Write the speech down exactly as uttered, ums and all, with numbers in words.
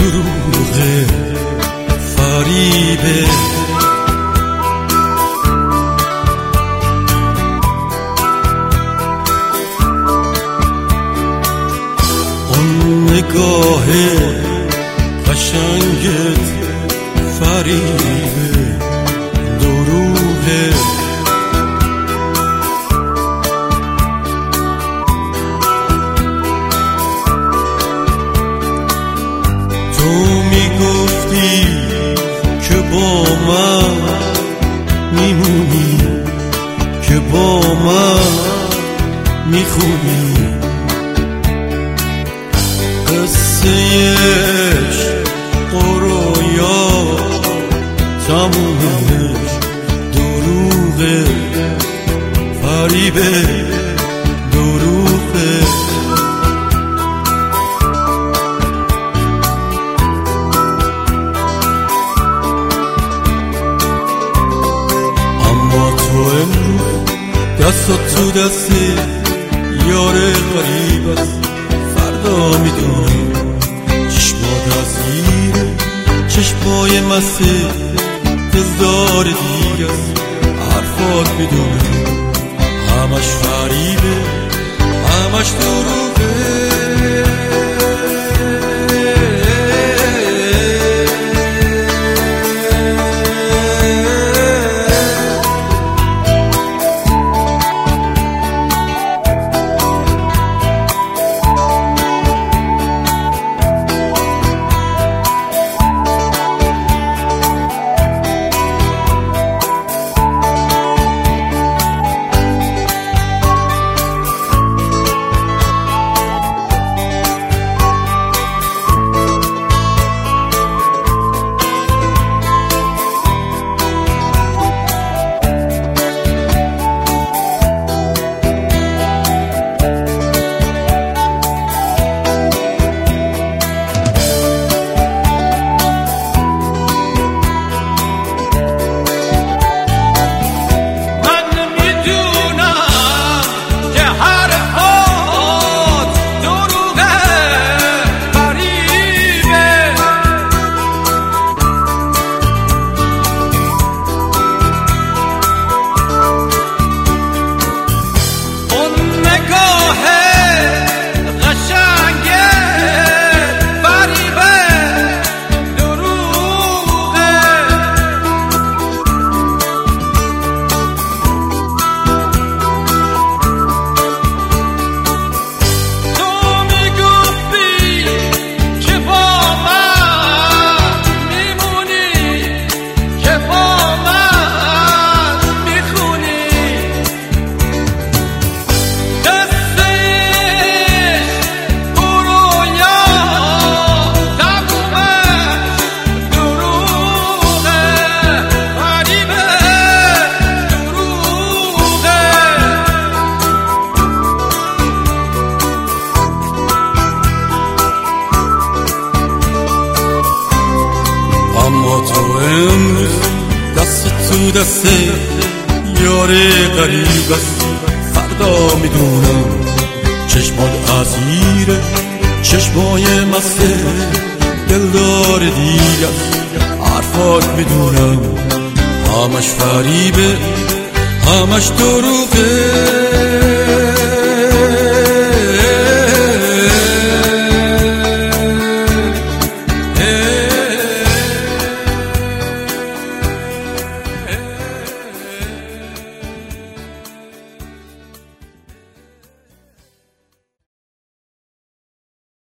دروغه، فریبه. اون نگاه قشنگت فریبه، دروغه. تو میگفتی که با من میمونی، که با من میخونی. قصه عشق و رویا تمومش دروغه، فریبه، دروغه. اما تو امروز دستت تو دست یار غریب است. فردا میدونم چشمات اسیر چشمای مسته هزار دیگه است. حرفات میدونم همش فریبه، همش دروغه. اما تو امروز دست تو دست یار غریب است. فردا میدونم چشمات اسیر چشمای مسته دلدار دیگه است. حرفات میدونم همش فریبه، همش دروغه.